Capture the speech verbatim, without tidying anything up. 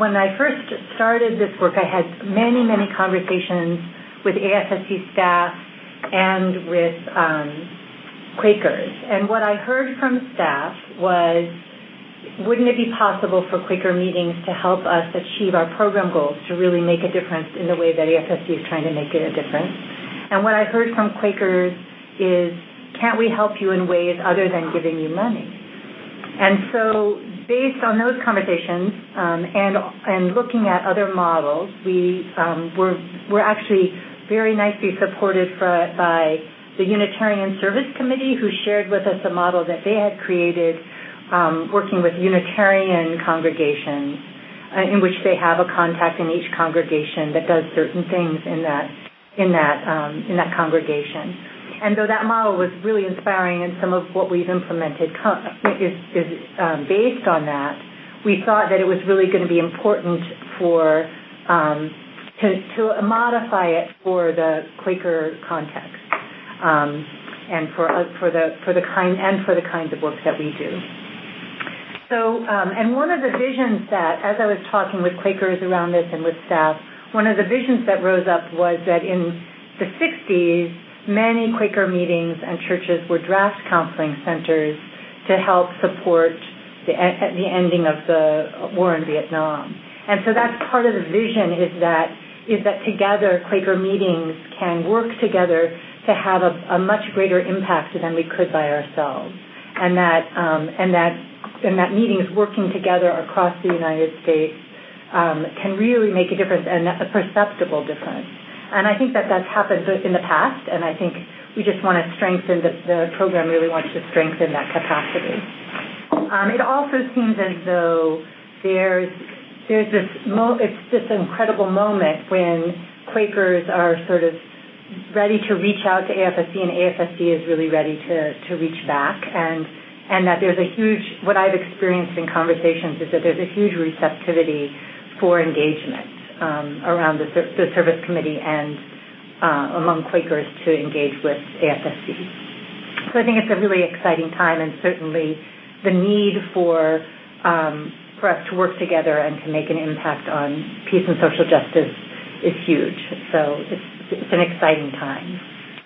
when I first started this work, I had many, many conversations with A F S C staff and with um, Quakers. And what I heard from staff was, wouldn't it be possible for Quaker meetings to help us achieve our program goals, to really make a difference in the way that A F S C is trying to make it a difference? And what I heard from Quakers is, can't we help you in ways other than giving you money? And so based on those conversations um, and and looking at other models, we um, were, were actually very nicely supported for, by the Unitarian Service Committee, who shared with us a model that they had created um, working with Unitarian congregations, uh, in which they have a contact in each congregation that does certain things in that in that um, in that congregation. And though that model was really inspiring, and some of what we've implemented is, is um, based on that, we thought that it was really going to be important for um, to, to modify it for the Quaker context, um, and for uh, for the for the kind and for the kinds of work that we do. So, um, and one of the visions that, as I was talking with Quakers around this and with staff, one of the visions that rose up was that in the sixties, many Quaker meetings and churches were draft counseling centers to help support the, the ending of the war in Vietnam. And so that's part of the vision, is that is that together Quaker meetings can work together to have a, a much greater impact than we could by ourselves, and that um, and that and that meetings working together across the United States um, can really make a difference, and a perceptible difference. And I think that that's happened in the past, and I think we just want to strengthen, the, the program really wants to strengthen that capacity. Um, it also seems as though there's there's this, mo- it's this incredible moment when Quakers are sort of ready to reach out to A F S C, and A F S C is really ready to, to reach back, and and that there's a huge, what I've experienced in conversations is that there's a huge receptivity for engagement um, around the, the service committee and uh, among Quakers to engage with A F S C. So I think it's a really exciting time, and certainly the need for um, for us to work together and to make an impact on peace and social justice is huge. So it's, it's an exciting time.